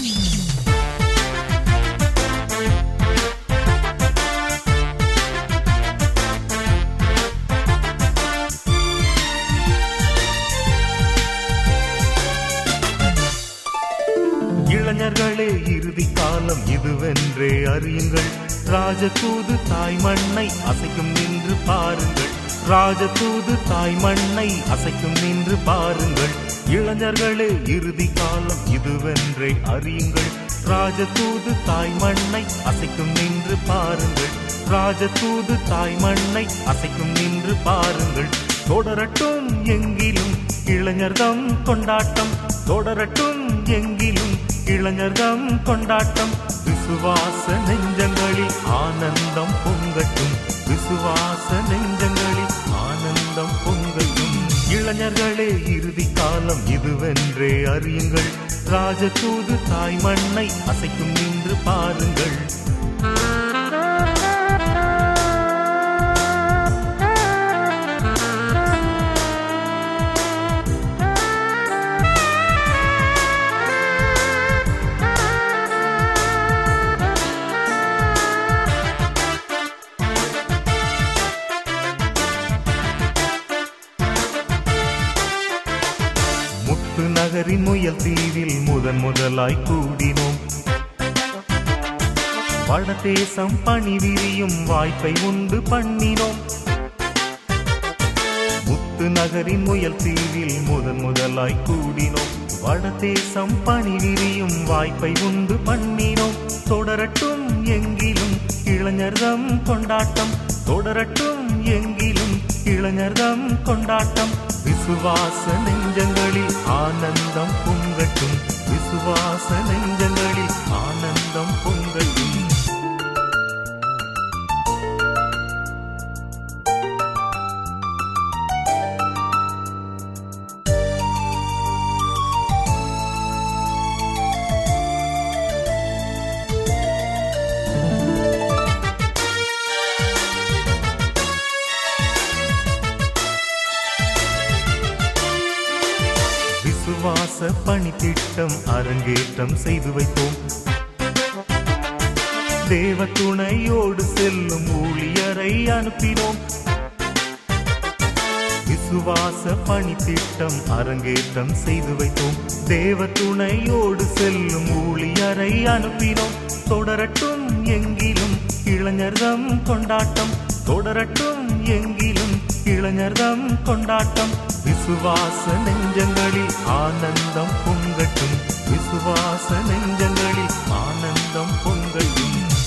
இளைஞர்களே இறுதி காலம் இதுவென்றே அறியுங்கள். ராஜதூது தாய் மண்ணை அசைக்கும் நின்று பாருங்கள். ராஜதூது தாய் மண்ணை அசைக்கும் நின்று பாருங்கள். இளைஞர்களே இறுதி காலம் இதுவென்றே அறியுங்கள். ராஜதூது தாய் மண்ணை அசைக்கும் நின்று பாருங்கள். ராஜதூது தாய் மண்ணை அசைக்கும் நின்று பாருங்கள். தொடரட்டும் எங்கிலும் இளைஞர்தம் கொண்டாட்டம். தொடரட்டும் எங்கிலும் இளைஞர்தம் கொண்டாட்டம். விசுவாச நெஞ்சங்களில் ஆனந்தம் பொங்கட்டும். விசுவாச நெஞ்சங்களில் ஆனந்தம் பொங்கட்டும். இளைஞர்களே இறுதி காலம் இதுவென்றே அறியுங்கள். ராஜதூது தாய் மண்ணை அசைக்கும் நின்று பாருங்கள். நகரின் முயல் தீவில் முதலாய் கூடினோம். வடதேசம் பணி விரியும் வாய்ப்பை உண்டு பண்ணினோம். முத்து நகரின் முயல் தீவில் முதலாய் கூடினோம். வடதேசம் பணி விரியும் வாய்ப்பை உண்டு பண்ணினோம். தொடரட்டும் எங்கிலும் இளைஞர்தம் கொண்டாட்டம். தொடரட்டும் எங்கிலும் இளைஞர்தம் கொண்டாட்டம். விசுவாச நெஞ்சங்களில் ஆனந்தம் பொங்கட்டும். விசுவாச நெஞ்சங்களில் ஆனந்தம் பொங்கட்டும். விசுவாச பணி திட்டம் அரங்கேற்றம் செய்து வைப்போம். தேவ துணையோடு செல்லும் ஊழியரை அனுப்பினோம். விசுவாச பணி திட்டம் அரங்கேற்றம் செய்து வைப்போம். தேவ துணையோடு செல்லும் ஊழியரை அனுப்பினோம். தொடரட்டும் எங்கிலும் இளைஞர்தம் கொண்டாட்டம். தொடரட்டும் எங்கிலும் இளைஞர்தம் கொண்டாட்டம். விசுவாச நெஞ்சங்களில் ஆனந்தம் பொங்கட்டும். விசுவாச நெஞ்சங்களில் ஆனந்தம் பொங்கட்டும்.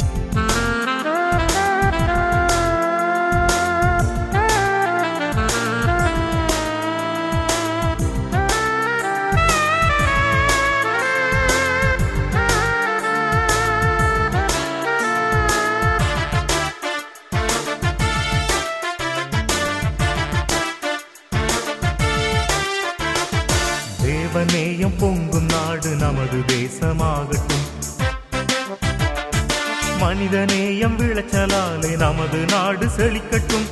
தேவநேயம் பொங்கும் நாடு நமது தேசமாகட்டும். மனிதநேயம் விளைச்சலாலே நமது நாடு செழிக்கட்டும்.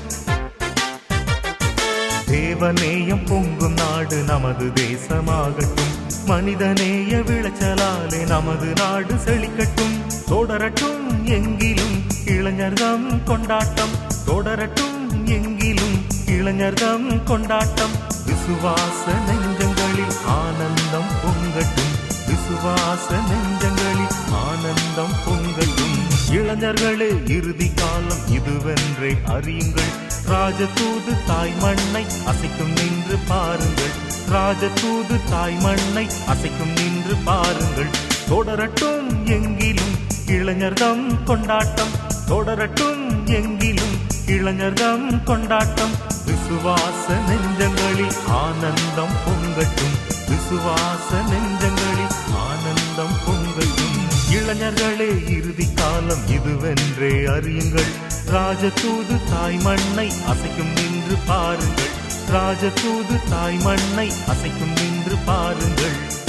தேவநேயம் பொங்கும் நாடு நமது தேசமாகட்டும். மனிதநேய விளைச்சலாலே நமது நாடு செழிக்கட்டும். தொடரட்டும் எங்கிலும் இளைஞர்தம் கொண்டாட்டம். தொடரட்டும் எங்கிலும் இளைஞர்தம் கொண்டாட்டம். விசுவாச நெஞ்சங்களில் ஆனந்தம் பொங்கட்டும். விசுவாச நெஞ்சங்களில் ஆனந்தம் பொங்கட்டும். இளைஞர்களே இறுதி காலம் இதுவென்றே அறியுங்கள். ராஜதூது தாய் மண்ணை அசைக்கும் நின்று பாருங்கள். ராஜதூது தாய் மண்ணை அசைக்கும் நின்று பாருங்கள். தொடரட்டும் எங்கிலும் இளைஞர்தம் கொண்டாட்டம். தொடரட்டும் எங்கிலும் இளைஞர்தம் கொண்டாட்டம். விசுவாச நெஞ்சங்களில் ஆனந்தம் பொங்கட்டும். விசுவாச நெஞ்சங்களில் ஆனந்தம் பொங்கட்டும். இளைஞர்களே இறுதி காலம் இதுவென்றே அறியுங்கள். ராஜதூது தாய் மண்ணை அசைக்கும் நின்று பாருங்கள். ராஜதூது தாய் மண்ணை அசைக்கும் நின்று பாருங்கள்.